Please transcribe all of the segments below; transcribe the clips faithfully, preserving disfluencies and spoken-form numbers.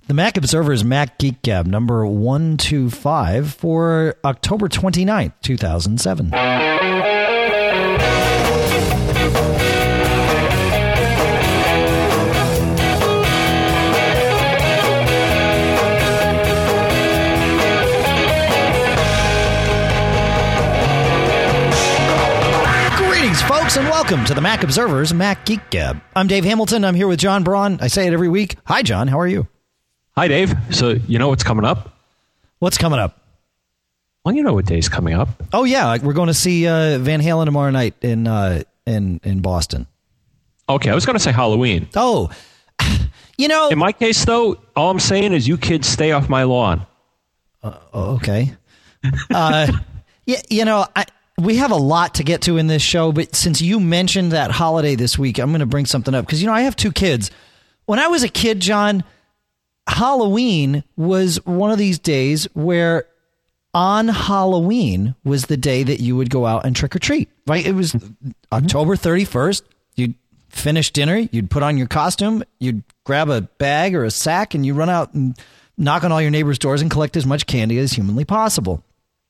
The Mac Observer's Mac Geek Gab number one two five for October twenty-ninth, two thousand seven. Folks, and welcome to the Mac Observer's Mac Geek Gab. I'm Dave Hamilton. I'm here with John Braun. I say it every week. Hi, John. How are you? Hi, Dave. So you know what's coming up? What's coming up? Well, you know what day's coming up. Oh, yeah. We're going to see uh, Van Halen tomorrow night in uh, in in Boston. Okay, I was going to say Halloween. Oh, you know. In my case, though, all I'm saying is you kids stay off my lawn. Uh, okay. uh, yeah, you know, I... We have a lot to get to in this show, but since you mentioned that holiday this week, I'm going to bring something up. Because, you know, I have two kids. When I was a kid, John, Halloween was one of these days where on Halloween was the day that you would go out and trick or treat. Right? It was mm-hmm. October thirty-first. You'd finish dinner. You'd put on your costume. You'd grab a bag or a sack and you run out and knock on all your neighbors' doors and collect as much candy as humanly possible.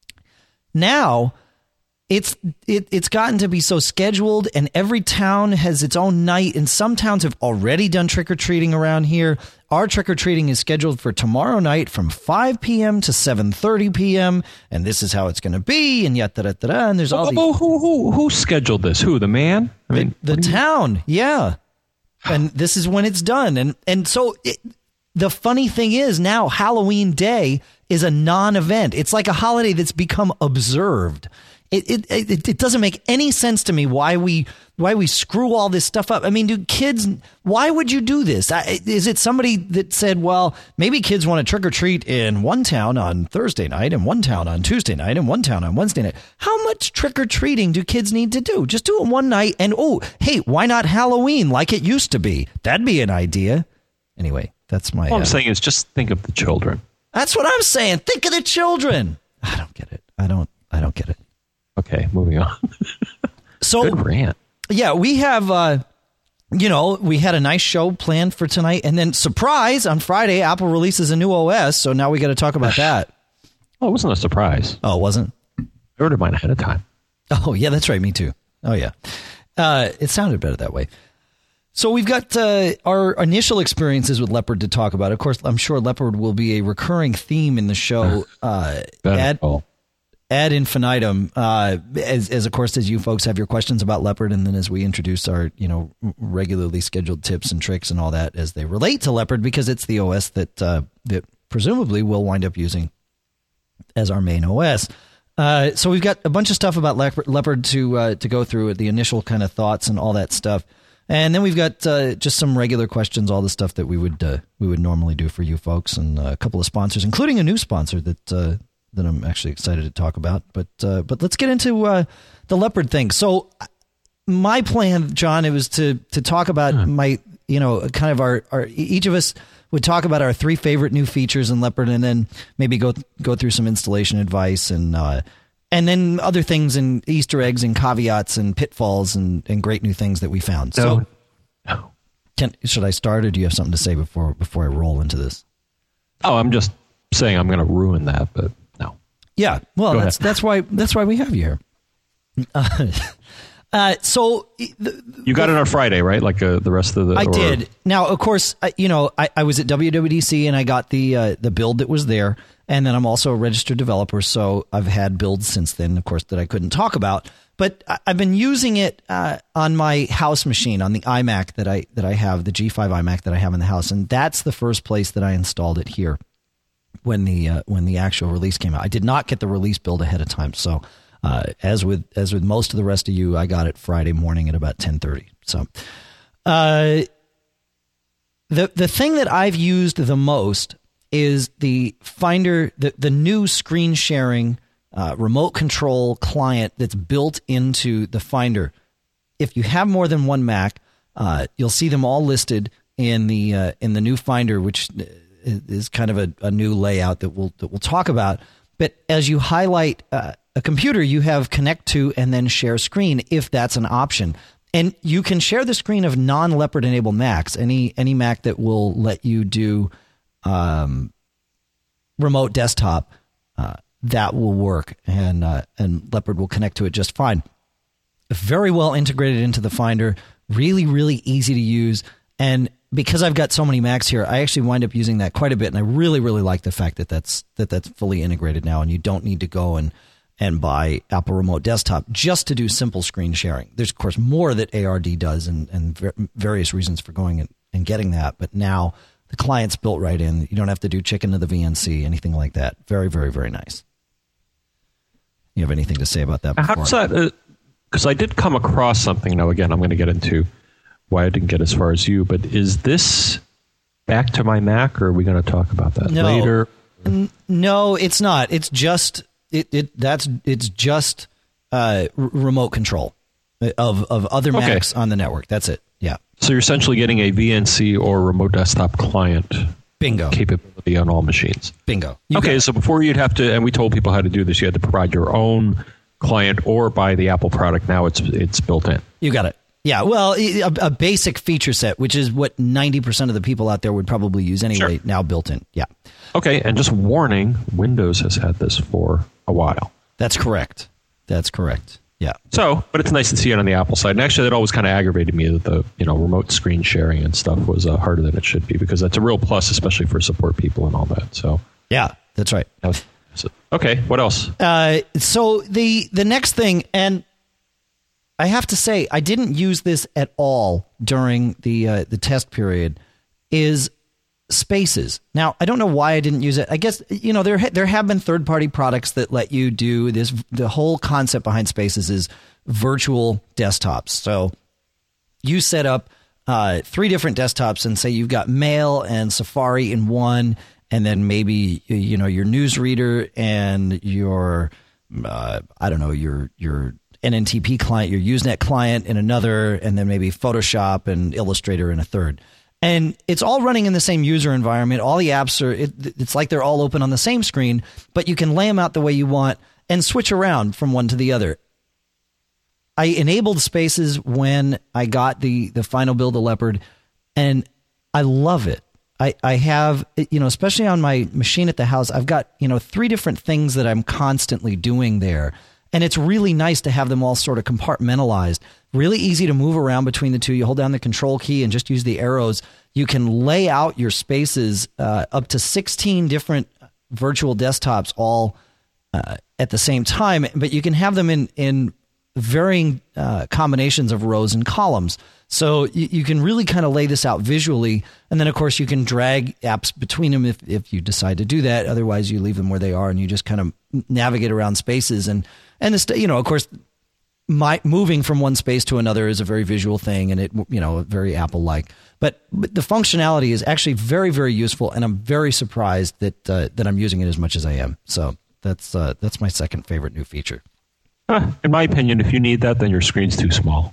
Now... It's it it's gotten to be so scheduled, and every town has its own night, and some towns have already done trick-or-treating around here. Our trick-or-treating is scheduled for tomorrow night from five p.m. to seven thirty p.m., and this is how it's going to be, and yet, da-da-da-da, and there's all oh, these... Oh, who, who, who scheduled this? Who, the man? I mean, The, the town, yeah. And this is when it's done. And, and so it, the funny thing is now Halloween Day is a non-event. It's like a holiday that's become observed. It, it it it doesn't make any sense to me why we why we screw all this stuff up. I mean, do kids? Why would you do this? Is it somebody that said, well, maybe kids want to trick or treat in one town on Thursday night, and one town on Tuesday night, and one town on Wednesday night? How much trick or treating do kids need to do? Just do it one night, and oh, hey, why not Halloween like it used to be? That'd be an idea. Anyway, that's my. All I'm uh, saying is just think of the children. That's what I'm saying. Think of the children. I don't get it. I don't. I don't get it. Okay, moving on. So, good rant. Yeah, we have, uh, you know, we had a nice show planned for tonight. And then, surprise, on Friday, Apple releases a new O S. So now we got to talk about that. Oh, it wasn't a surprise. Oh, it wasn't? I ordered mine ahead of time. Oh, yeah, that's right. Me too. Oh, yeah. Uh, it sounded better that way. So we've got uh, our initial experiences with Leopard to talk about. Of course, I'm sure Leopard will be a recurring theme in the show. Uh, ad, ad infinitum, uh, as, as of course, as you folks have your questions about Leopard, and then as we introduce our, you know, regularly scheduled tips and tricks and all that as they relate to Leopard, because it's the O S that uh, that presumably we'll wind up using as our main O S. Uh, so we've got a bunch of stuff about Leopard, Leopard to uh, to go through, the initial kind of thoughts and all that stuff. And then we've got uh, just some regular questions, all the stuff that we would uh, we would normally do for you folks, and a couple of sponsors, including a new sponsor that uh, that I'm actually excited to talk about. But uh, but let's get into uh, the Leopard thing. So my plan, John, it was to to talk about hmm. my, you know, kind of our, our each of us would talk about our three favorite new features in Leopard, and then maybe go go through some installation advice and uh, and then other things and Easter eggs and caveats and pitfalls and, and great new things that we found. No. So no. Can, should I start, or do you have something to say before before I roll into this? Oh, I'm just saying I'm going to ruin that, but no. Yeah, well, Go that's ahead. that's why that's why we have you here. Uh, uh, so the, you got the, it on Friday, right? Like uh, the rest of the. I or, did. Now, of course, I, you know, I, I was at W W D C and I got the uh, the build that was there, and then I'm also a registered developer, so I've had builds since then, of course, that I couldn't talk about. But I, I've been using it uh, on my house machine, on the iMac that I that I have, the G five iMac that I have in the house, and that's the first place that I installed it here when the uh, when the actual release came out. I did not get the release build ahead of time, so. Uh, as with as with most of the rest of you, I got it Friday morning at about ten thirty. So, uh, the the thing that I've used the most is the Finder, the the new screen sharing uh, remote control client that's built into the Finder. If you have more than one Mac, uh, you'll see them all listed in the uh, in the new Finder, which is kind of a, a new layout that we'll that we'll talk about. But as you highlight uh, a computer, you have connect to and then share screen if that's an option. And you can share the screen of non-Leopard enabled Macs, any any Mac that will let you do um, remote desktop, uh, that will work, and uh, and Leopard will connect to it just fine. Very well integrated into the Finder, really, really easy to use. And because I've got so many Macs here, I actually wind up using that quite a bit. And I really, really like the fact that that's, that that's fully integrated now, and you don't need to go and, and buy Apple Remote Desktop just to do simple screen sharing. There's, of course, more that A R D does, and, and various reasons for going and, and getting that. But now the client's built right in. You don't have to do chicken to the V N C, anything like that. Very, very, very nice. You have anything to say about that? How does that... Because uh, I did come across something. Now, again, I'm going to get into why I didn't get as far as you. But is this back to my Mac, or are we going to talk about that no, later? N- no, it's not. It's just it. it that's it's just uh, r- remote control of of other okay. Macs on the network. That's it. Yeah. So you're essentially getting a V N C or remote desktop client. Bingo. Capability on all machines. Bingo. You okay, so before you'd have to, and we told people how to do this, you had to provide your own client or buy the Apple product. Now it's it's built in. You got it. Yeah, well, a, a basic feature set, which is what ninety percent of the people out there would probably use anyway, sure. Now built in. Yeah. Okay, and just warning, Windows has had this for a while. That's correct. That's correct. Yeah. So, but it's nice to see it on the Apple side. And actually, that always kind of aggravated me that the you know remote screen sharing and stuff was uh, harder than it should be, because that's a real plus, especially for support people and all that. So yeah, that's right. So, okay, what else? Uh, so the the next thing, and I have to say, I didn't use this at all during the uh, the test period, is Spaces. Now, I don't know why I didn't use it. I guess, you know, there there have been third-party products that let you do this. The whole concept behind Spaces is virtual desktops. So you set up uh, three different desktops and say you've got Mail and Safari in one, and then maybe, you know, your newsreader and your, uh, I don't know, your your N N T P client, your Usenet client in another, and then maybe Photoshop and Illustrator in a third. And it's all running in the same user environment. All the apps are, it, it's like they're all open on the same screen, but you can lay them out the way you want and switch around from one to the other. I enabled Spaces when I got the, the final build of Leopard, and I love it. I, I have, you know, especially on my machine at the house, I've got, you know, three different things that I'm constantly doing there. And it's really nice to have them all sort of compartmentalized. Really easy to move around between the two. You hold down the control key and just use the arrows. You can lay out your spaces uh, up to sixteen different virtual desktops all uh, at the same time. But you can have them in, in varying uh, combinations of rows and columns. So you, you can really kind of lay this out visually. And then, of course, you can drag apps between them if, if you decide to do that. Otherwise, you leave them where they are and you just kind of navigate around spaces. And, and this, you know, of course, my moving from one space to another is a very visual thing, and it, you know, very Apple-like. But, but the functionality is actually very, very useful, and I'm very surprised that uh, that I'm using it as much as I am. So that's uh, that's my second favorite new feature. Huh. In my opinion, if you need that, then your screen's too small.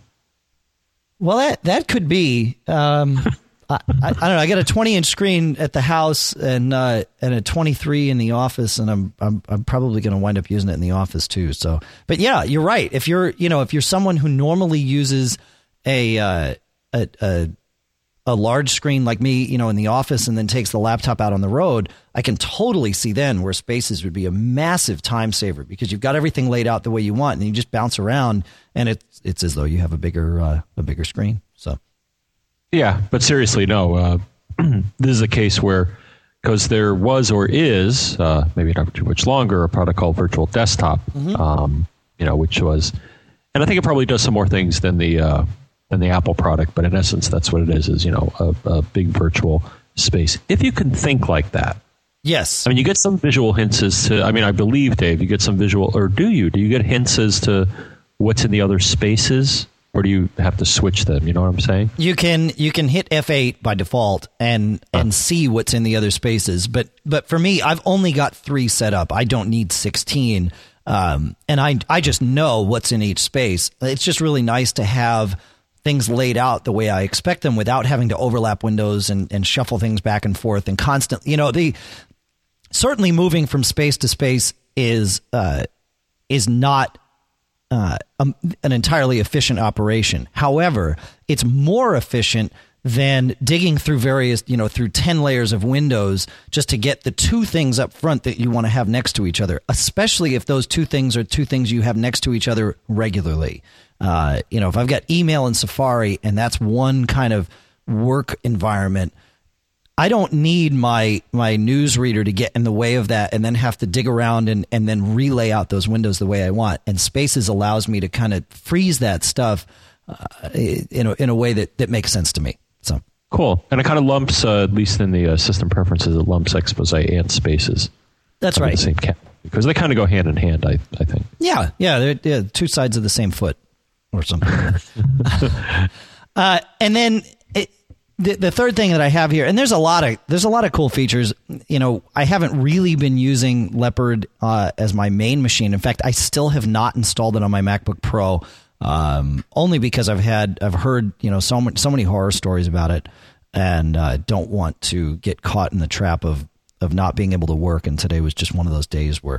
Well, that that could be. Um, I, I, I don't know. I got a twenty inch screen at the house and uh, and a twenty-three in the office, and I'm I'm, I'm probably going to wind up using it in the office too. So, but yeah, you're right. If you're you know if you're someone who normally uses a uh, a, a a large screen like me, you know, in the office, and then takes the laptop out on the road, I can totally see then where Spaces would be a massive time saver, because you've got everything laid out the way you want, and you just bounce around, and it's it's as though you have a bigger uh, a bigger screen. So. Yeah, but seriously, no. Uh, this is a case where, because there was or is, uh, maybe not too much longer, a product called Virtual Desktop, mm-hmm. um, you know, which was, and I think it probably does some more things than the uh, than the Apple product, but in essence, that's what it is, is, you know, a, a big virtual space. If you can think like that. Yes. I mean, you get some visual hints as to, I mean, I believe, Dave, you get some visual, or do you? Do you get hints as to what's in the other spaces? Or do you have to switch them? You know what I'm saying? You can you can hit F eight by default and and see what's in the other spaces. But but for me, I've only got three set up. I don't need sixteen. Um, and I I just know what's in each space. It's just really nice to have things laid out the way I expect them without having to overlap windows and, and shuffle things back and forth and constantly. You know, the certainly moving from space to space is uh, is not. Uh, um, an entirely efficient operation. However, it's more efficient than digging through various, you know, through ten layers of windows just to get the two things up front that you want to have next to each other, especially if those two things are two things you have next to each other regularly. Uh, you know, if I've got email and Safari and that's one kind of work environment, I don't need my my newsreader to get in the way of that and then have to dig around and, and then relay out those windows the way I want. And Spaces allows me to kind of freeze that stuff uh, in, a, in a way that, that makes sense to me. So cool. And it kind of lumps, uh, at least in the uh, system preferences, it lumps Expose and Spaces. That's right. The same cat, because they kind of go hand in hand, I, I think. Yeah, yeah, they're, they're two sides of the same foot or something. uh, and then it, the the third thing that I have here, and there's a lot of there's a lot of cool features. You know, I haven't really been using Leopard uh, as my main machine. In fact, I still have not installed it on my MacBook Pro. Um, only because I've had, I've heard, you know, so many, so many horror stories about it, and uh, don't want to get caught in the trap of, of not being able to work. And today was just one of those days where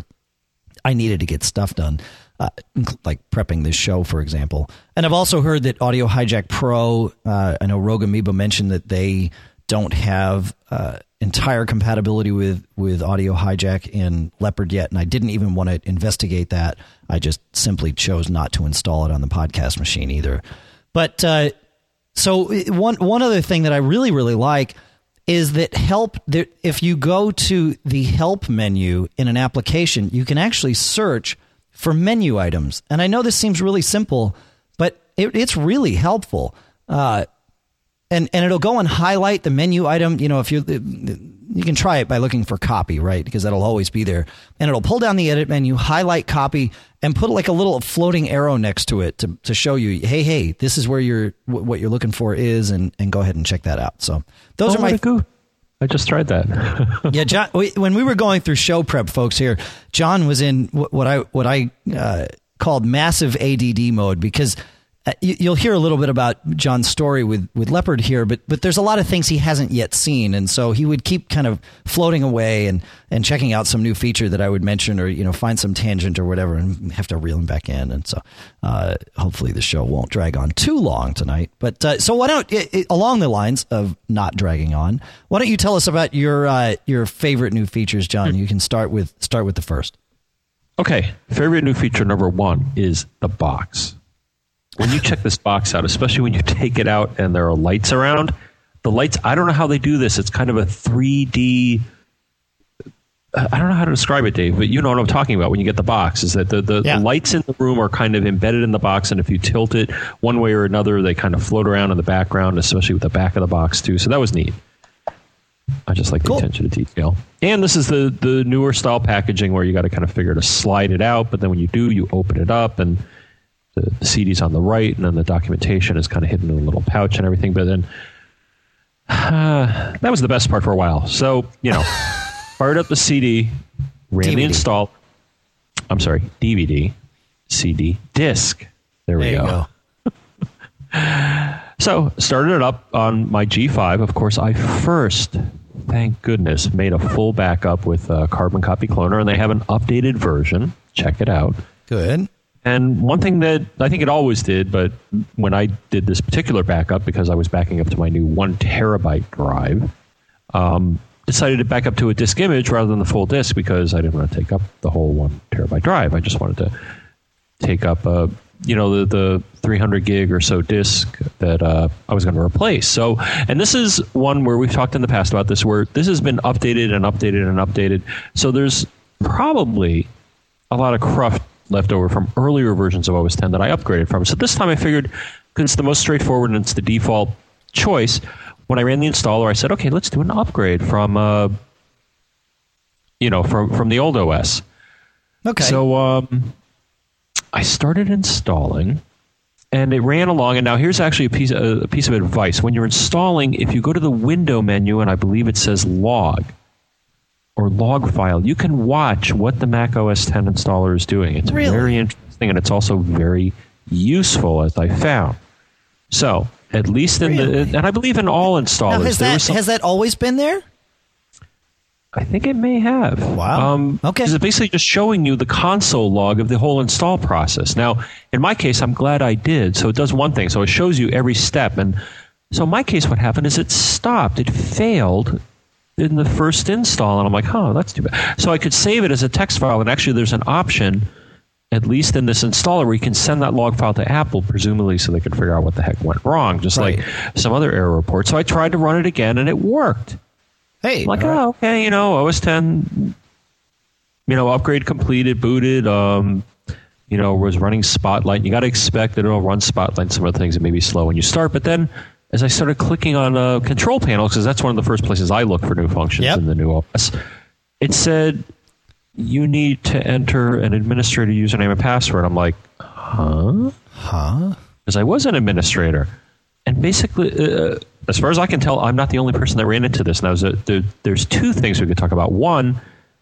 I needed to get stuff done, uh, like prepping this show, for example. And I've also heard that Audio Hijack Pro, uh, I know Rogue Amoeba mentioned that they don't have uh, entire compatibility with, with Audio Hijack in Leopard yet, and I didn't even want to investigate that. I just simply chose not to install it on the podcast machine either. But uh, so one one other thing that I really, really like is that help. That if you go to the help menu in an application, you can actually search for menu items. And I know this seems really simple, but it, it's really helpful. Uh, And and it'll go and highlight the menu item. You know, if you you can try it by looking for copy, right? Because that'll always be there. And it'll pull down the edit menu, highlight copy, and put like a little floating arrow next to it to, to show you, hey, hey, this is where you're what you're looking for is, and, and go ahead and check that out. So those oh, are my. Go. I just tried that. Yeah, John. When we were going through show prep, folks, here, John was in what I what I uh, called massive A D D mode because. Uh, you, you'll hear a little bit about John's story with, with Leopard here, but but there's a lot of things he hasn't yet seen, and so he would keep kind of floating away and, and checking out some new feature that I would mention, or you know find some tangent or whatever, and have to reel him back in. And so uh, hopefully the show won't drag on too long tonight. But uh, so why don't it, it, along the lines of not dragging on, why don't you tell us about your uh, your favorite new features, John? You can start with start with the first. Okay, favorite new feature number one is the box. When you check this box out, especially when you take it out and there are lights around, the lights, I don't know how they do this. It's kind of a three D, I don't know how to describe it, Dave, but you know what I'm talking about when you get the box, is that the, the, yeah. the lights in the room are kind of embedded in the box, and if you tilt it one way or another, they kind of float around in the background, especially with the back of the box, too. So that was neat. I just like the cool. attention to detail. And this is the, the newer style packaging where you got to kind of figure to slide it out, but then when you do, you open it up, and the, the C D's on the right, and then the documentation is kind of hidden in a little pouch and everything. But then uh, that was the best part for a while. So, you know, fired up the C D, ran D V D. The install. I'm sorry, D V D, C D, disc. There we there go. You go. So, started it up on my G five. Of course, I first, thank goodness, made a full backup with uh, Carbon Copy Cloner, and they have an updated version. Check it out. Good. And one thing that I think it always did, but when I did this particular backup, because I was backing up to my new one terabyte drive, um, decided to back up to a disk image rather than the full disk because I didn't want to take up the whole one terabyte drive. I just wanted to take up, uh, you know, the, the three hundred gig or so disk that uh, I was going to replace. So, and this is one where we've talked in the past about this, where this has been updated and updated and updated. So there's probably a lot of cruft left over from earlier versions of O S ten that I upgraded from. So this time I figured, because it's the most straightforward and it's the default choice, when I ran the installer, I said, okay, let's do an upgrade from, uh, you know, from, from the old O S. Okay. So um, I started installing, and it ran along. And now here's actually a piece, a, a piece of advice. When you're installing, if you go to the window menu, and I believe it says log, or log file, you can watch what the Mac O S ten installer is doing. It's really? very interesting, and it's also very useful, as I found. So, at least in really? the, and I believe in all installers. Now, has, that, some, has that always been there? I think it may have. Wow. Um, okay. It's basically just showing you the console log of the whole install process. Now, in my case, I'm glad I did. So it does one thing. So it shows you every step, and So in my case, what happened is it stopped. It failed in the first install. And I'm like, oh, that's too bad. So I could save it as a text file. And actually, there's an option, at least in this installer, where you can send that log file to Apple, presumably so they could figure out what the heck went wrong, just right. like some other error report. So I tried to run it again, and it worked. Hey. I'm like, right. oh, okay, you know, O S ten, you know, upgrade completed, booted, um, you know, was running Spotlight. You got to expect that it'll run Spotlight. Some of the things that may be slow when you start. But then as I started clicking on uh, control panels, because that's one of the first places I look for new functions yep. in the new O S, it said, you need to enter an administrator username and password. I'm like, huh? Huh? Because I was an administrator. And basically, uh, as far as I can tell, I'm not the only person that ran into this. Now, there, there, there's two things we could talk about. One,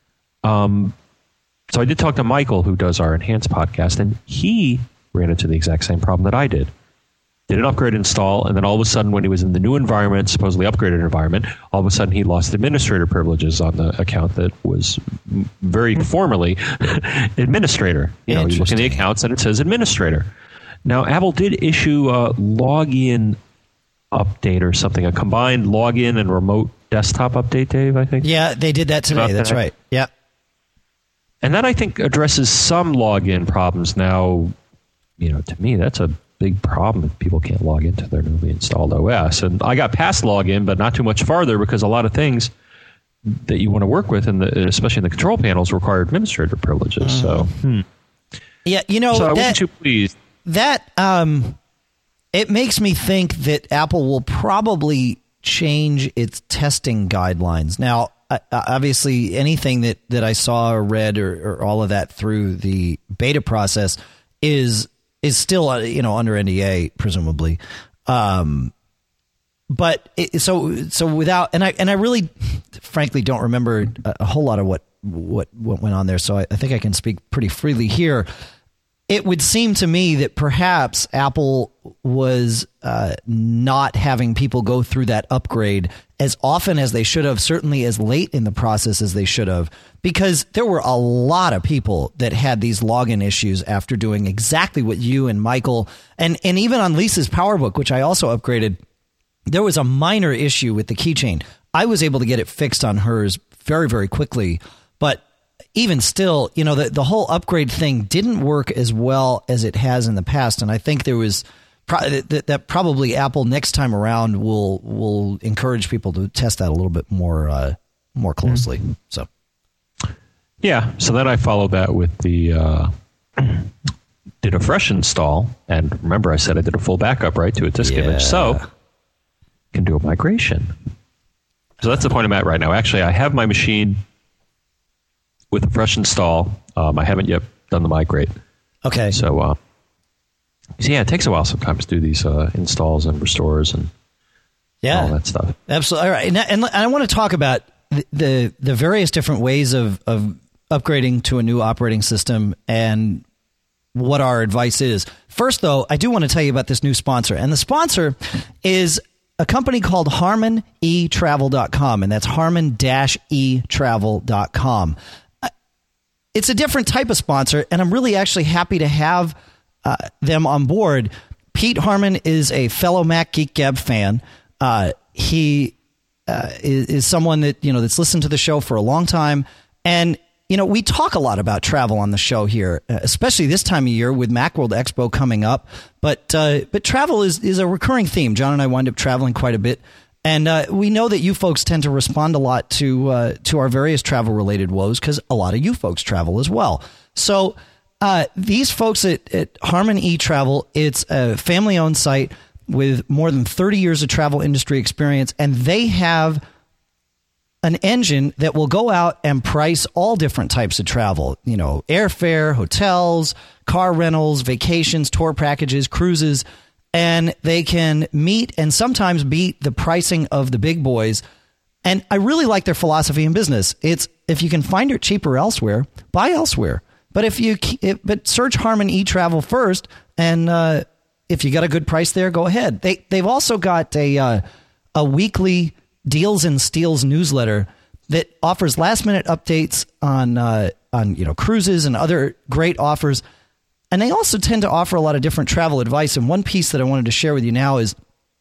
um, so I did talk to Michael, who does our Enhanced podcast, and he ran into the exact same problem that I did. Did an upgrade install, and then all of a sudden, when he was in the new environment, supposedly upgraded environment, all of a sudden he lost administrator privileges on the account that was very formally administrator. You know, you look in the accounts and it says administrator. Now, Apple did issue a login update or something, a combined login and remote desktop update, Dave, I think. Yeah, they did that today. That's right. Yeah. And that, I think, addresses some login problems. Now, you know, to me, that's a big problem if people can't log into their newly installed O S. And I got past login, but not too much farther, because a lot of things that you want to work with, in the, especially in the control panels, require administrator privileges. Mm. So, hmm. yeah, you know, so that, wasn't too pleased. That um, it makes me think that Apple will probably change its testing guidelines. Now, uh, obviously, anything that, that I saw or read or, or all of that through the beta process is is still, uh, you know, under N D A, presumably. Um, but it, so so without and I and I really, frankly, don't remember a, a whole lot of what what what went on there. So I, I think I can speak pretty freely here. It would seem to me that perhaps Apple was uh, not having people go through that upgrade as often as they should have, certainly as late in the process as they should have, because there were a lot of people that had these login issues after doing exactly what you and Michael, and, and even on Lisa's PowerBook, which I also upgraded, there was a minor issue with the keychain. I was able to get it fixed on hers very, very quickly, but even still, you know, the, the whole upgrade thing didn't work as well as it has in the past. And I think there was pro- that, that probably Apple next time around will will encourage people to test that a little bit more uh, more closely. Mm-hmm. So, yeah. So then I followed that with the uh, did a fresh install. And remember, I said I did a full backup, right, to a disk yeah. image. So can do a migration. So that's the point I'm at right now. Actually, I have my machine with a fresh install. Um, I haven't yet done the migrate. Okay. So, uh, so, yeah, it takes a while sometimes to do these uh, installs and restores and yeah. all that stuff. Absolutely. All right. And, and I want to talk about the, the, the various different ways of, of upgrading to a new operating system and what our advice is. First, though, I do want to tell you about this new sponsor. And the sponsor is a company called Harman E Travel dot com, and that's Harman E Travel dot com. It's a different type of sponsor, and I'm really actually happy to have uh, them on board. Pete Harman is a fellow Mac Geek Gab fan. Uh, he uh, is, is someone that, you know, that's listened to the show for a long time. And, you know, we talk a lot about travel on the show here, especially this time of year with Macworld Expo coming up. But uh, but travel is, is a recurring theme. John and I wind up traveling quite a bit. And uh, we know that you folks tend to respond a lot to uh, to our various travel-related woes because a lot of you folks travel as well. So uh, these folks at, at Harman E Travel, it's a family-owned site with more than thirty years of travel industry experience, and they have an engine that will go out and price all different types of travel. You know, airfare, hotels, car rentals, vacations, tour packages, cruises. And they can meet and sometimes beat the pricing of the big boys. And I really like their philosophy in business. It's if you can find it cheaper elsewhere, buy elsewhere. But if you if, but search Harman E Travel first, and uh, if you got a good price there, go ahead. They they've also got a uh, a weekly Deals and Steals newsletter that offers last minute updates on uh, on you know cruises and other great offers. And they also tend to offer a lot of different travel advice. And one piece that I wanted to share with you now is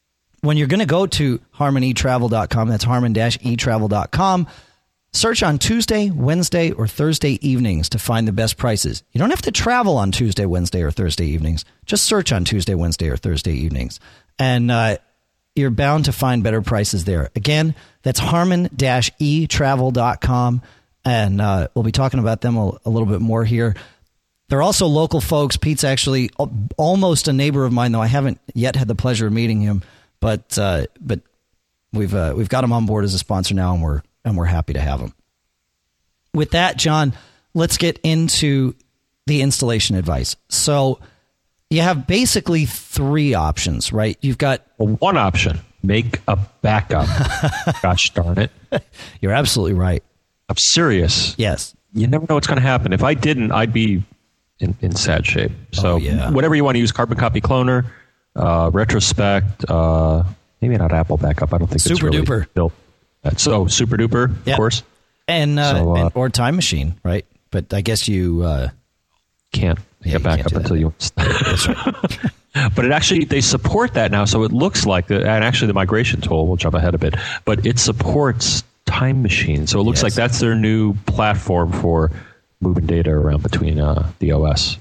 when you're going to go to harmon e travel dot com, that's harmon dash e travel dot com, search on Tuesday, Wednesday, or Thursday evenings to find the best prices. You don't have to travel on Tuesday, Wednesday, or Thursday evenings. Just search on Tuesday, Wednesday, or Thursday evenings. And uh, you're bound to find better prices there. Again, that's harmon dash e travel dot com. And uh, we'll be talking about them a, a little bit more here. They're also local folks. Pete's actually almost a neighbor of mine, though I haven't yet had the pleasure of meeting him. But uh, but we've uh, we've got him on board as a sponsor now, and we're and we're happy to have him. With that, John, let's get into the installation advice. So you have basically three options, right? You've got well, one option: make a backup. Gosh darn it! You're absolutely right. I'm serious. Yes. You never know what's going to happen. If I didn't, I'd be in, in sad shape. So oh, yeah. whatever you want to use, Carbon Copy Cloner, uh, Retrospect, uh, maybe not Apple Backup. I don't think Super it's really Duper. built. So Super Duper, yep. of course. And, uh, so, uh, and or Time Machine, right? But I guess you uh, can't yeah, get backup until you. That's right. But it actually, they support that now. So it looks like, the, and actually the migration tool, we'll jump ahead a bit, but it supports Time Machine. So it looks yes. like that's their new platform for moving data around between uh, the O S.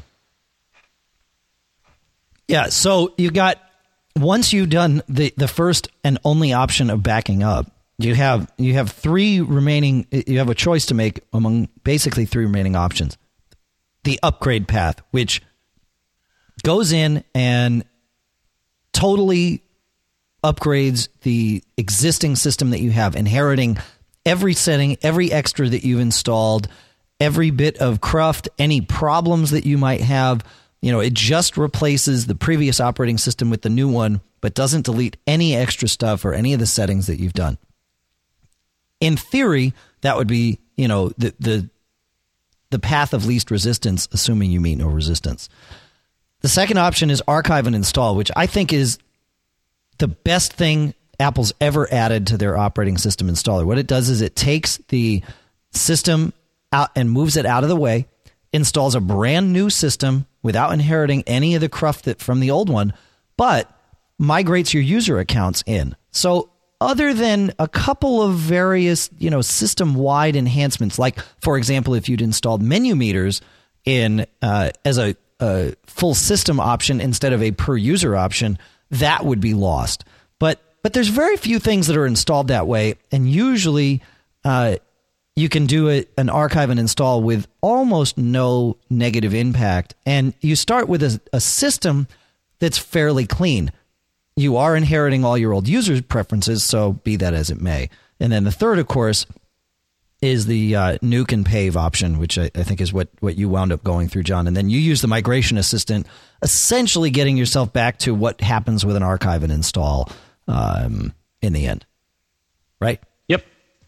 Yeah. So you got, once you've done the, the first and only option of backing up, you have you have three remaining, you have a choice to make among basically three remaining options. The upgrade path, which goes in and totally upgrades the existing system that you have, inheriting every setting, every extra that you've installed, every bit of cruft, any problems that you might have. You know, it just replaces the previous operating system with the new one, but doesn't delete any extra stuff or any of the settings that you've done. In theory, that would be, you know, the the the path of least resistance, assuming you meet no resistance. The second option is archive and install, which I think is the best thing Apple's ever added to their operating system installer. What it does is it takes the system out and moves it out of the way, installs a brand new system without inheriting any of the cruft that from the old one, but migrates your user accounts in. So other than a couple of various, you know, system-wide enhancements, like, for example, if you'd installed menu meters in uh, as a, a full system option instead of a per-user option, that would be lost. But but there's very few things that are installed that way, and usually uh, you can do a, an archive and install with almost no negative impact. And you start with a, a system that's fairly clean. You are inheriting all your old user preferences, so be that as it may. And then the third, of course, is the uh, nuke and pave option, which I, I think is what, what you wound up going through, John. And then you use the migration assistant, essentially getting yourself back to what happens with an archive and install um, in the end. Right? Yep.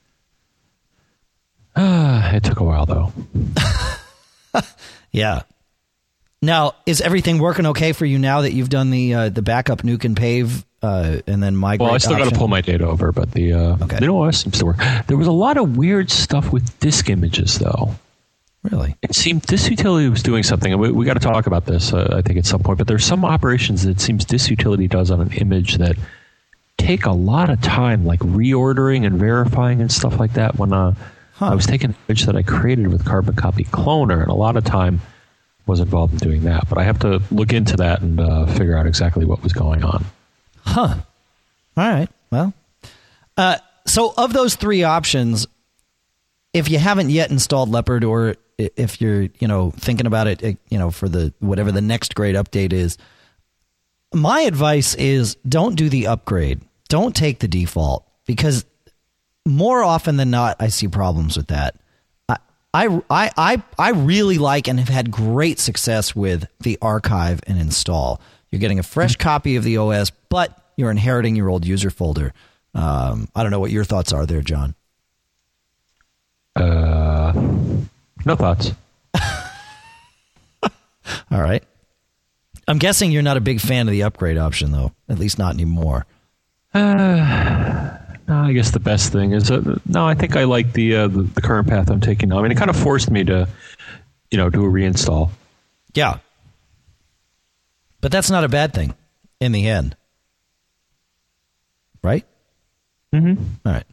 Uh, it took a while, though. Yeah. Now, is everything working okay for you now that you've done the uh, the backup nuke and pave uh, and then migrate? Well, I still got to pull my data over, but the uh, okay. the O S seems to work. There was a lot of weird stuff with disk images, though. Really? It seemed Disk Utility was doing something, and we, we got to talk about this, uh, I think, at some point. But there's some operations that it seems Disk Utility does on an image that take a lot of time, like reordering and verifying and stuff like that. When uh, huh. I was taking an image that I created with Carbon Copy Cloner, and a lot of time was involved in doing that, but I have to look into that and uh, figure out exactly what was going on. Huh. All right. Well, uh, so of those three options, if you haven't yet installed Leopard, or if you're, you know, thinking about it, you know, for the whatever the next great update is, my advice is don't do the upgrade. Don't take the default, because more often than not, I see problems with that. I, I, I, I really like and have had great success with the archive and install. You're getting a fresh copy of the O S, but you're inheriting your old user folder. Um, I don't know what your thoughts are there, John. Uh, no thoughts. All right. I'm guessing you're not a big fan of the upgrade option, though. At least not anymore. Uh, no, I guess the best thing is uh, no. I think I like the, uh, the the current path I'm taking now. I mean, it kind of forced me to, you know, do a reinstall. Yeah, but that's not a bad thing in the end. right? Mm-hmm. All right.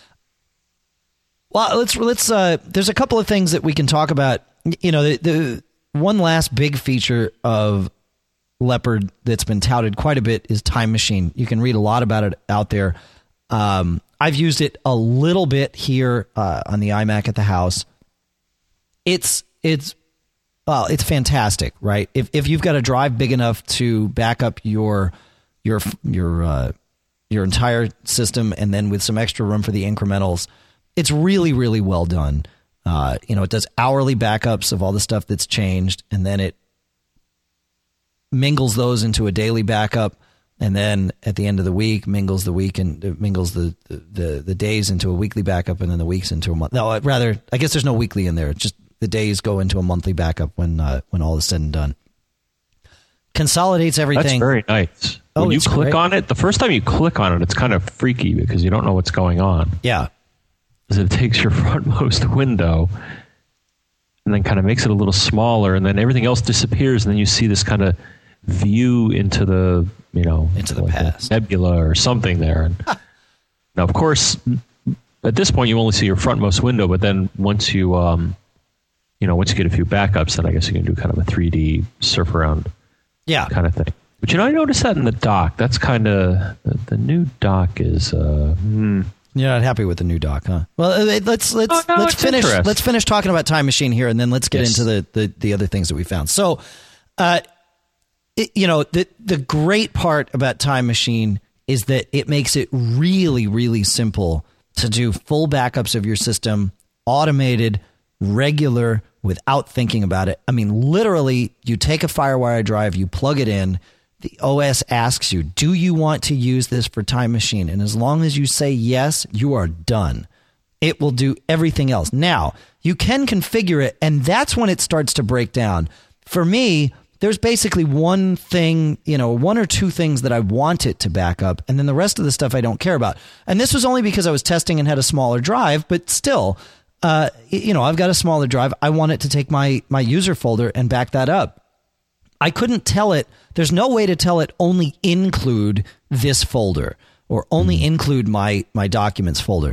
Well, let's let's. Uh, there's a couple of things that we can talk about. You know, the, the one last big feature of Leopard that's been touted quite a bit is Time Machine. You can read a lot about it out there. Um, I've used it a little bit here uh, on the iMac at the house. It's it's well, it's fantastic, right? If if you've got a drive big enough to back up your your your uh, your entire system, and then with some extra room for the incrementals, it's really really well done. Uh, you know, it does hourly backups of all the stuff that's changed, and then it mingles those into a daily backup, and then at the end of the week mingles the week and uh, mingles the, the the days into a weekly backup, and then the weeks into a month. No, rather, I guess there's no weekly in there. It's just the days go into a monthly backup when uh, when all is said and done. Consolidates everything. That's very nice. Oh, when you it's click great. on it, the first time you click on it, it's kind of freaky because you don't know what's going on. Yeah. Because it takes your frontmost window and then kind of makes it a little smaller, and then everything else disappears, and then you see this kind of view into the, you know, Into the like a past. nebula or something there. And now, of course, at this point, you only see your frontmost window, but then once you, um, you know, once you get a few backups, then I guess you can do kind of a three D surf around Yeah. kind of thing. But, you know, I noticed that in the dock. That's kind of, the, the new dock is, uh, hmm. You're not happy with the new dock, huh? Well, uh, let's let's Oh, no, let's it's finish interesting. let's finish talking about Time Machine here, and then let's get Yes. into the, the the other things that we found. So, uh, it, you know, the the great part about Time Machine is that it makes it really really simple to do full backups of your system, automated, regular, without thinking about it. I mean, literally, you take a FireWire drive, you plug it in. The O S asks you, do you want to use this for Time Machine? And as long as you say yes, you are done. It will do everything else. Now, you can configure it, and that's when it starts to break down. For me, there's basically one thing, you know, one or two things that I want it to back up, and then the rest of the stuff I don't care about. And this was only because I was testing and had a smaller drive, but still, uh, you know, I've got a smaller drive. I want it to take my, my user folder and back that up. I couldn't tell it. There's no way to tell it only include this folder or only include my, my documents folder.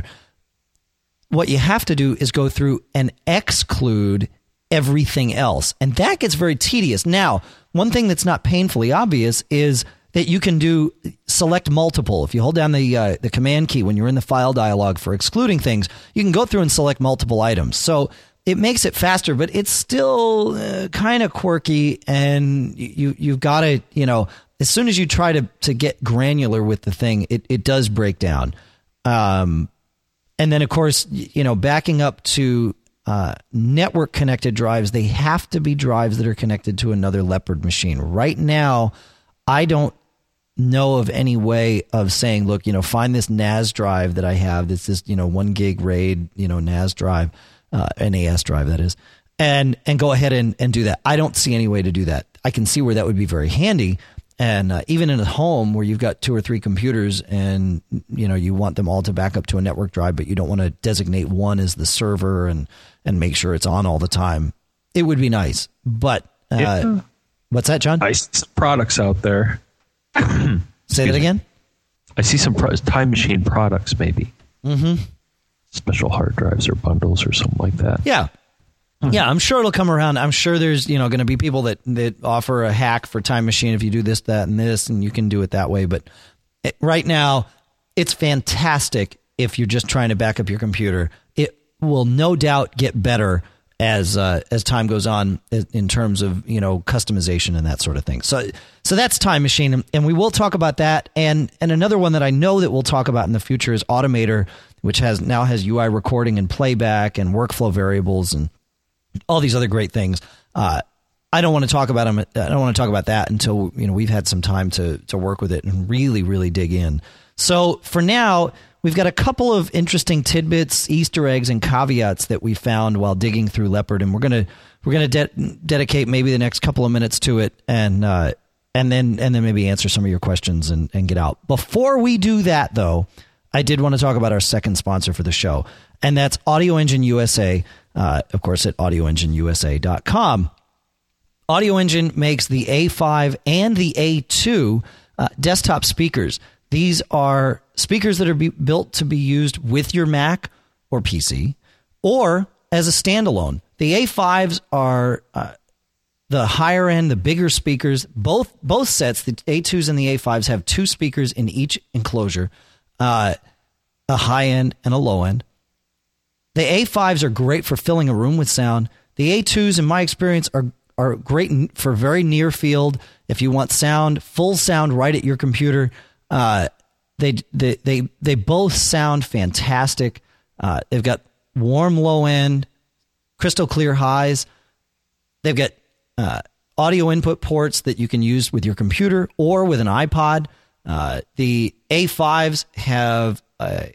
What you have to do is go through and exclude everything else. And that gets very tedious. Now, one thing that's not painfully obvious is that you can do select multiple. If you hold down the uh, the command key when you're in the file dialog for excluding things, you can go through and select multiple items. So it makes it faster, but it's still uh, kind of quirky, and you, you've got to, you know, as soon as you try to, to get granular with the thing, it, it does break down. Um, and then, of course, you know, backing up to uh, network connected drives, they have to be drives that are connected to another Leopard machine. Right now, I don't know of any way of saying, look, you know, find this N A S drive that I have. That's this, you know, one gig RAID, you know, N A S drive. Uh, N A S drive, that is, and and go ahead and, and do that. I don't see any way to do that. I can see where that would be very handy. And uh, even in a home where you've got two or three computers and, you know, you want them all to back up to a network drive, but you don't want to designate one as the server and, and make sure it's on all the time, it would be nice. But uh, Yeah. what's that, John? I see some products out there. Say that again? I see some pro- Time Machine products, maybe. Mm-hmm. Special hard drives or bundles or something like that. Yeah. Yeah, I'm sure it'll come around. I'm sure there's, you know, going to be people that, that offer a hack for Time Machine if you do this, that, and this, and you can do it that way. But it, right now, it's fantastic if you're just trying to back up your computer. It will no doubt get better as uh, as time goes on in terms of, you know, customization and that sort of thing. So so that's Time Machine, and we will talk about that. And and another one that I know that we'll talk about in the future is Automator, which has now has U I recording and playback and workflow variables and all these other great things. Uh, I don't want to talk about them. I don't want to talk about that until, you know, we've had some time to to work with it and really, really dig in. So for now, we've got a couple of interesting tidbits, Easter eggs, and caveats that we found while digging through Leopard, and we're gonna we're gonna de- dedicate maybe the next couple of minutes to it, and uh, and then and then maybe answer some of your questions and, and get out. Before we do that, though, I did want to talk about our second sponsor for the show, and that's Audio Engine U S A, uh, of course, at audio engine u s a dot com. Audio Engine makes the A five and the A two uh, desktop speakers. These are speakers that are be built to be used with your Mac or P C or as a standalone. The A fives are uh, the higher end, the bigger speakers. Both both sets, the A twos and the A fives, have two speakers in each enclosure, uh, a high end and a low end. The A fives are great for filling a room with sound. The A twos, in my experience, are are great for very near field. If you want sound, full sound right at your computer, uh, they, they they they both sound fantastic. Uh, they've got warm low end, crystal clear highs. They've got uh, audio input ports that you can use with your computer or with an iPod. Uh, the A fives have a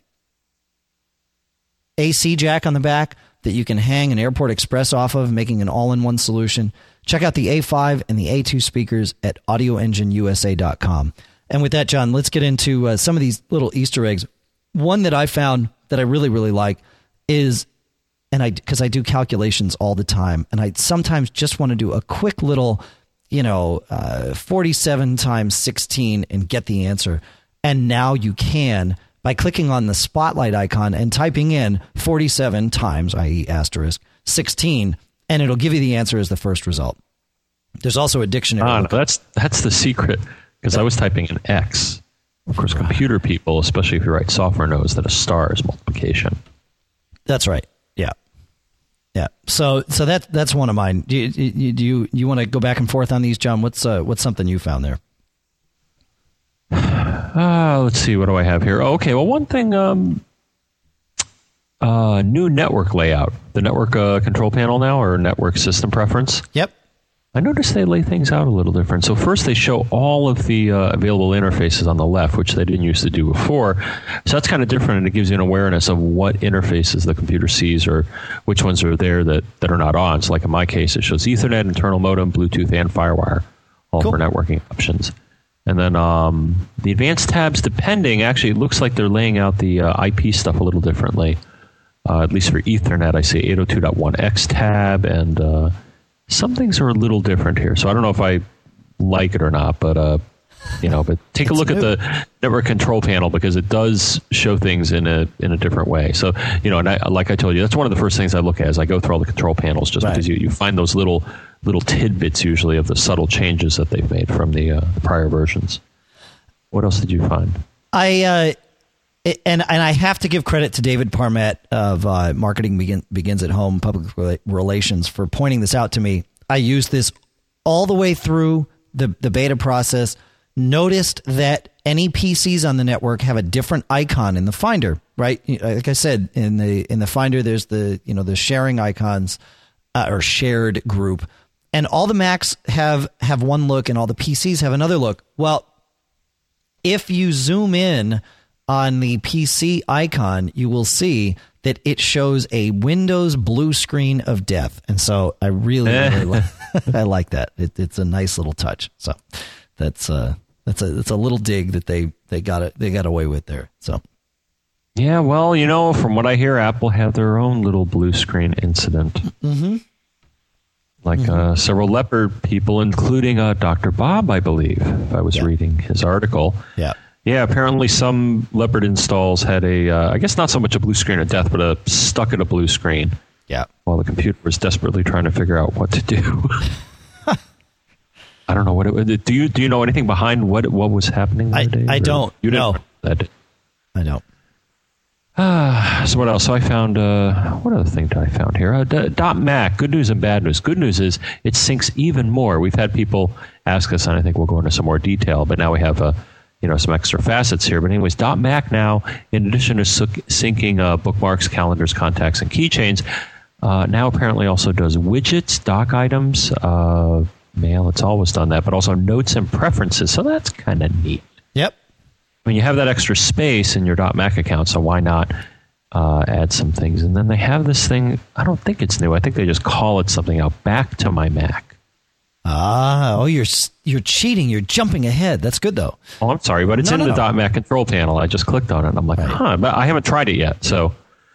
A C jack on the back that you can hang an Airport Express off of, making an all-in-one solution. Check out the A five and the A two speakers at audio engine U S A dot com. And with that, John, let's get into uh, some of these little Easter eggs. One that I found that I really, really like is, and I because I do calculations all the time, and I sometimes just want to do a quick little, you know, uh, forty-seven times sixteen and get the answer. And now you can by clicking on the spotlight icon and typing in forty-seven times, that is asterisk, sixteen, and it'll give you the answer as the first result. There's also a dictionary. Ah, no, that's that's the secret, because I was typing in X. Of course, right. Computer people, especially if you write software, knows that a star is multiplication. That's right. Yeah, yeah. So, so that that's one of mine. Do you do you, you want to go back and forth on these, John? What's uh, what's something you found there? Uh, let's see. What do I have here? Oh, okay. Well, one thing. Um, uh, new network layout. The network uh, control panel now, or network system preference. Yep. I noticed they lay things out a little different. So first they show all of the uh, available interfaces on the left, which they didn't used to do before. So that's kind of different, and it gives you an awareness of what interfaces the computer sees or which ones are there that, that are not on. So like in my case, it shows Ethernet, internal modem, Bluetooth, and FireWire, all cool. for networking options. And then um, the advanced tabs, depending, actually it looks like they're laying out the uh, I P stuff a little differently. Uh, at least for Ethernet, I see eight oh two dot one x tab, and uh, some things are a little different here. So I don't know if I like it or not, but uh, you know, but take a look new. at the network control panel, because it does show things in a in a different way. So, you know, and I, like I told you, that's one of the first things I look at as I go through all the control panels, just right. because you, you find those little little tidbits usually of the subtle changes that they've made from the, uh, the prior versions. What else did you find? I uh, it, and and I have to give credit to David Parmet of uh, Marketing Begin, Begins at Home Public Relations for pointing this out to me. I used this all the way through the the beta process. Noticed that any P Cs on the network have a different icon in the Finder, right? Like I said, in the in the Finder, there's the you know the sharing icons uh, or shared group, and all the Macs have have one look, and all the P Cs have another look. Well, if you zoom in on the P C icon, you will see that it shows a Windows blue screen of death, and so I really, really like, I like that. It, it's a nice little touch. So. That's uh that's a that's a little dig that they they got it they got away with there. So yeah, well, you know, from what I hear, Apple had their own little blue screen incident. Mm-hmm. Like mm-hmm. Uh, several Leopard people, including uh, Doctor Bob, I believe. If I was yeah. reading his article. Yeah. Yeah. Apparently, some Leopard installs had a uh, I guess not so much a blue screen of death, but a stuck at a blue screen. Yeah. While the computer was desperately trying to figure out what to do. I don't know what it do you do you know anything behind what what was happening that I, day? I don't. You know that I don't. Ah, so what else? So I found uh, what other thing did I found here? Uh, D- Dot Mac. Good news and bad news. Good news is it syncs even more. We've had people ask us, and I think we'll go into some more detail. But now we have uh, you know some extra facets here. But anyways, Dot Mac now, in addition to sy- syncing uh, bookmarks, calendars, contacts, and keychains, uh, now apparently also does widgets, dock items. Uh, Mail, it's always done that, but also notes and preferences. So that's kind of neat. Yep. I mean, you have that extra space in your .Mac account, so why not uh, add some things? And then they have this thing. I don't think it's new. I think they just call it something out. Back to my Mac. Ah, oh, you're you're cheating. You're jumping ahead. That's good though. Oh, I'm sorry, but it's no, in no, the no. .Mac control panel. I just clicked on it, and I'm like, right. huh, but I haven't tried it yet. So,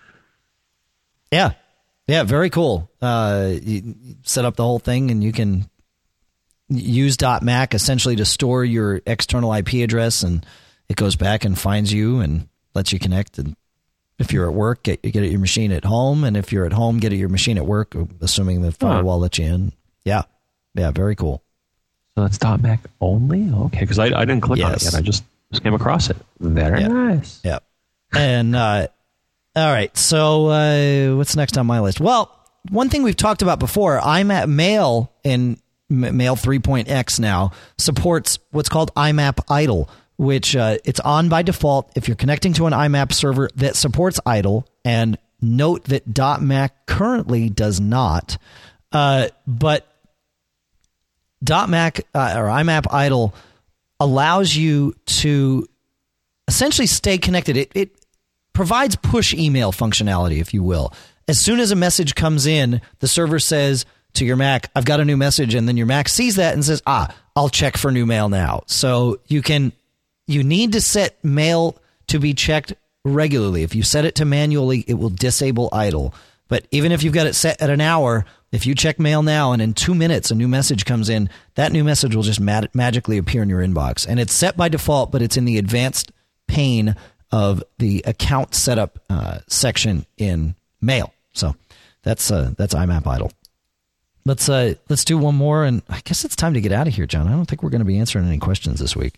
yeah, yeah, very cool. Uh, you set up the whole thing, and you can use .Mac essentially to store your external I P address and it goes back and finds you and lets you connect. And if you're at work, get, get at your machine at home. And if you're at home, get at your machine at work, assuming the firewall lets you in. Yeah. Yeah. Very cool. So that's .Mac only? Okay. Because I, I didn't click yes. on it yet. I just, just came across it. Very yeah. nice. Yeah. And, uh, all right. So uh, what's next on my list? Well, one thing we've talked about before, I MAP Mail in Mail three point X now supports what's called I MAP Idle, which uh, it's on by default if you're connecting to an I MAP server that supports idle. And note that .Mac currently does not. Uh, but .Mac uh, or I MAP Idle allows you to essentially stay connected. It, it provides push email functionality, if you will. As soon as a message comes in, the server says to your Mac, I've got a new message. And then your Mac sees that and says, ah, I'll check for new mail now. So you can, you need to set mail to be checked regularly. If you set it to manually, it will disable idle. But even if you've got it set at an hour, if you check mail now and in two minutes a new message comes in, that new message will just mag- magically appear in your inbox. And it's set by default, but it's in the advanced pane of the account setup uh, section in Mail. So that's uh, that's I MAP Idle. Let's uh, let's do one more, and I guess it's time to get out of here, John. I don't think we're going to be answering any questions this week.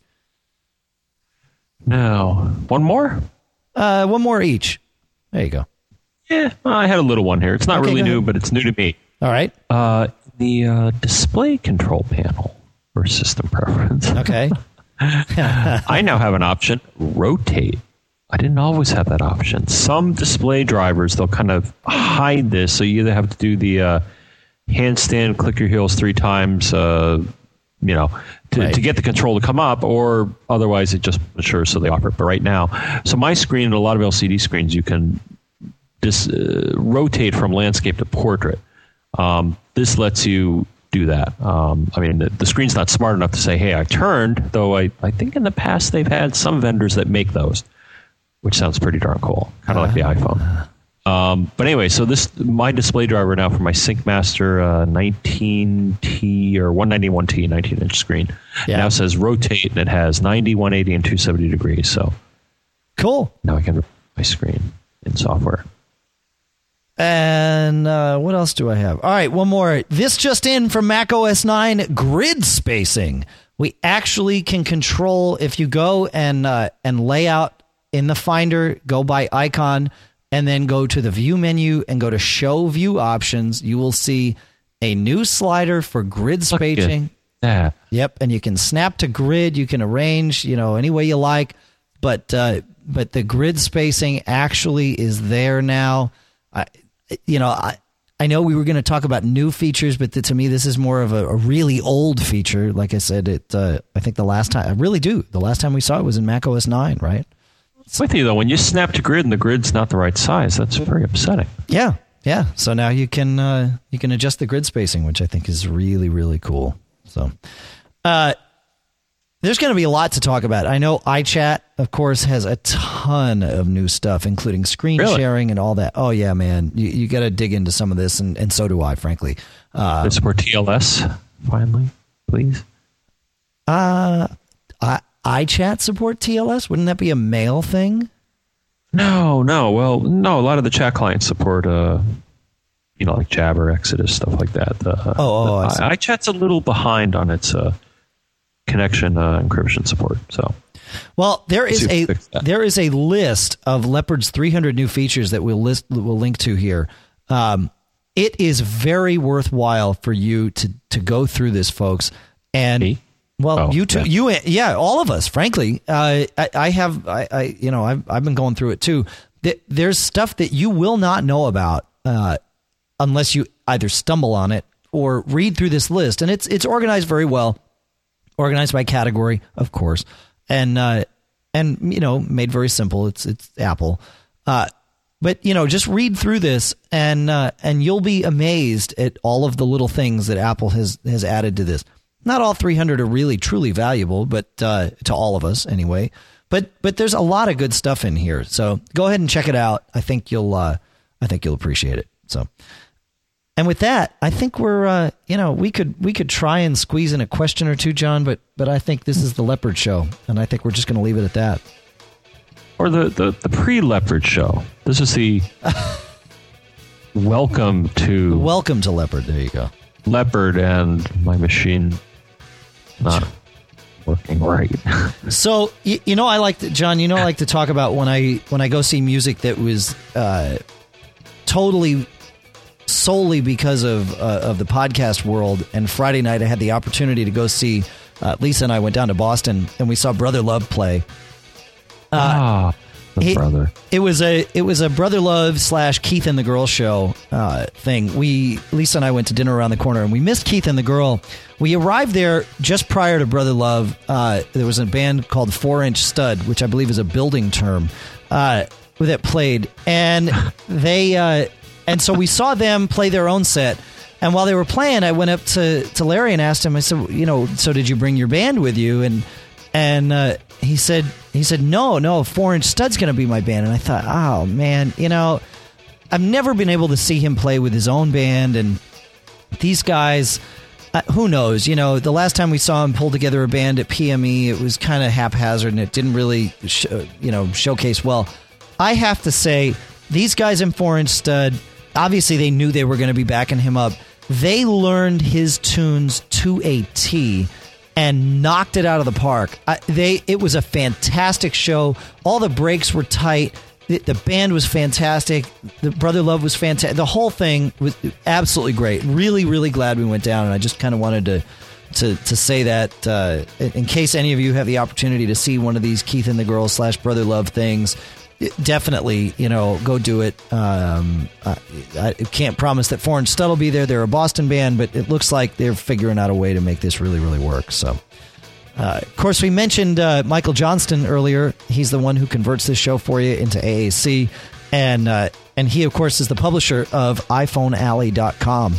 No, one more. Uh, one more each. There you go. Yeah, I had a little one here. It's not okay, really new, but it's new to me. All right. Uh, the uh, display control panel for system preference. Okay. I now have an option, rotate. I didn't always have that option. Some display drivers, they'll kind of hide this, so you either have to do the uh, handstand, click your heels three times, uh, you know, to, right. to get the control to come up, or otherwise it just ensures so they offer it. But right now, so my screen and a lot of L C D screens, you can dis, uh, rotate from landscape to portrait. Um, this lets you do that. Um, I mean, the, the screen's not smart enough to say, hey, I turned, though I, I think in the past they've had some vendors that make those, which sounds pretty darn cool, kind of uh, like the iPhone. Um, but anyway, so this my display driver now for my SyncMaster uh, nineteen T or one ninety-one T nineteen inch screen yeah. now says rotate, and it has ninety, one eighty, and two seventy degrees. So cool. Now I can rotate my screen in software. And uh, what else do I have? All right, one more. This just in from Mac O S nine, grid spacing. We actually can control, if you go and uh, and lay out in the Finder, go by icon, and then go to the view menu and go to show view options, you will see a new slider for grid spacing. Yeah. Yep, and you can snap to grid, you can arrange, you know, any way you like, but uh, but the grid spacing actually is there now. I, you know, I I know we were going to talk about new features, but the, to me this is more of a, a really old feature. Like I said, it uh, I think the last time I really do. The last time we saw it was in Mac O S nine, right? With you though, when you snap to grid and the grid's not the right size, that's very upsetting. Yeah, yeah. So now you can uh, you can adjust the grid spacing, which I think is really really cool. So, uh, there's going to be a lot to talk about. I know iChat, of course, has a ton of new stuff, including screen really? sharing and all that. Oh yeah, man, you you got to dig into some of this, and, and so do I, frankly. Uh, Does it support T L S finally, please? Uh I. iChat support T L S? Wouldn't that be a mail thing? No, no. Well, no. A lot of the chat clients support, uh, you know, like Jabber, Exodus, stuff like that. The, oh, oh the, I iChat's a little behind on its uh, connection uh, encryption support. So, well, there is a there is a list of Leopard's three hundred new features that we'll list we'll link to here. Um, it is very worthwhile for you to to go through this, folks, and. Me? Well, oh, you too, yeah. you, yeah, all of us, frankly, uh, I, I have, I, I, you know, I've, I've been going through it too. There's stuff that you will not know about, uh, unless you either stumble on it or read through this list. And it's, it's organized very well, organized by category, of course. And, uh, and, you know, made very simple. It's, it's Apple. Uh, but you know, just read through this and, uh, and you'll be amazed at all of the little things that Apple has, has added to this. Not all three hundred are really truly valuable, but uh, to all of us anyway. But but there's a lot of good stuff in here, so go ahead and check it out. I think you'll uh, I think you'll appreciate it. So And with that, I think we're, uh, you know, we could we could try and squeeze in a question or two, John, but but I think this is the Leopard Show, and I think we're just going to leave it at that. Or the, the, the pre-Leopard Show. This is the welcome to... Welcome to Leopard. There you go. Leopard and my machine not working right. So, you, you know, I like to, John, you know, I like to talk about when I when I go see music that was uh, totally... solely because of uh, of the podcast world. And Friday night I had the opportunity to go see uh, Lisa and I went down to Boston and we saw Brother Love play. Uh, ah, the it, brother. It was a it was a Brother Love slash Keith and the Girl show uh, thing. We Lisa and I went to dinner around the corner and we missed Keith and the Girl. We arrived there just prior to Brother Love. Uh, there was a band called Four Inch Stud, which I believe is a building term, uh, that played, and they. Uh, And so we saw them play their own set. And while they were playing, I went up to, to Larry and asked him, I said, you know, so did you bring your band with you? And and uh, he said, he said, no, no, Four Inch Stud's going to be my band. And I thought, oh, man, you know, I've never been able to see him play with his own band. And these guys, uh, who knows? You know, the last time we saw him pull together a band at P M E, it was kind of haphazard and it didn't really, sh- you know, showcase well. I have to say, these guys in Four Inch Stud, obviously, they knew they were going to be backing him up. They learned his tunes to a T and knocked it out of the park. I, they It was a fantastic show. All the breaks were tight. The, the band was fantastic. The Brother Love was fantastic. The whole thing was absolutely great. Really, really glad we went down, and I just kind of wanted to to to say that uh, in case any of you have the opportunity to see one of these Keith and the Girl slash Brother Love things. Definitely, you know, go do it. Um, I, I can't promise that Four Inch Stud will be there. They're a Boston band, but it looks like they're figuring out a way to make this really, really work. So, uh, of course, we mentioned uh, Michael Johnston earlier. He's the one who converts this show for you into A A C. And, uh, and he, of course, is the publisher of iPhone Alley dot com.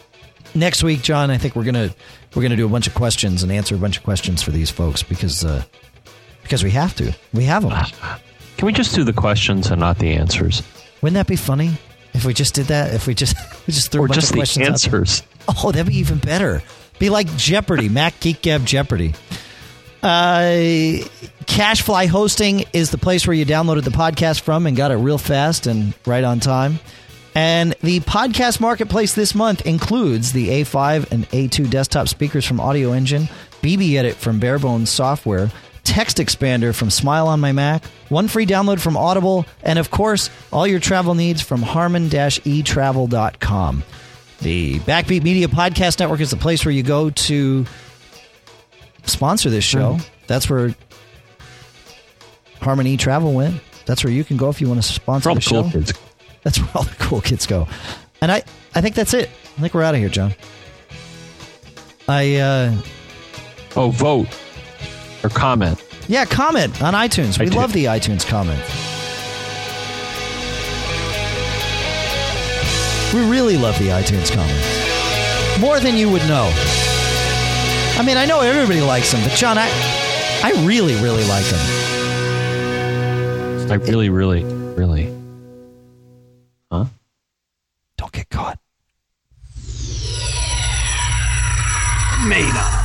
Next week, John, I think we're going to we're gonna do a bunch of questions and answer a bunch of questions for these folks because, uh, because we have to. We have them. Can we just do the questions and not the answers? Wouldn't that be funny if we just did that? If we just we just threw or a bunch just of the questions answers? Out oh, that'd be even better. Be like Jeopardy, Mac Geek Gab Jeopardy. Uh, Cashfly Hosting is the place where you downloaded the podcast from and got it real fast and right on time. And the podcast marketplace this month includes the A five and A two desktop speakers from Audio Engine, B B Edit from Barebones Software, Text Expander from Smile on My Mac, one free download from Audible, and of course, all your travel needs from harman dash e travel dot com. The Backbeat Media Podcast Network is the place where you go to sponsor this show. Mm. That's where Harman E-Travel went. That's where you can go if you want to sponsor the show. Cool kids. That's where all the cool kids go. And I, I think that's it. I think we're out of here, John. I, uh... Oh, vote. Or comment. Yeah, comment on iTunes. We I love the iTunes comment. We really love the iTunes comments. More than you would know. I mean, I know everybody likes them, but John, I I really, really like them. I really, really, really. Huh? Don't get caught. Made up.